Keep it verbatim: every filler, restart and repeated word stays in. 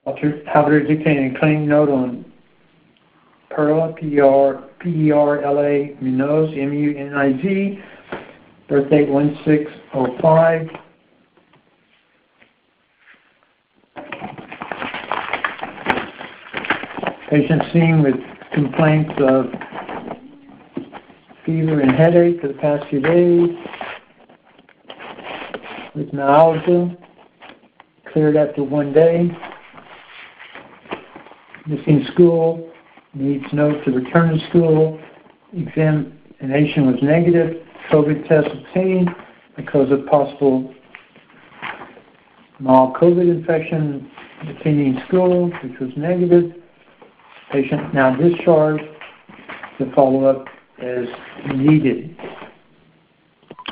Alter dictating a claim note on Perla, P R P E R L A Munoz, M U N I Z, birth date one six oh five. Patient seen with complaints of fever and headache for the past few days, with myalgia, cleared after one day. Missing school, needs note to return to school. Examination was negative. COVID test obtained because of possible mild COVID infection attending school, which was negative. Patient now discharged to follow up as needed.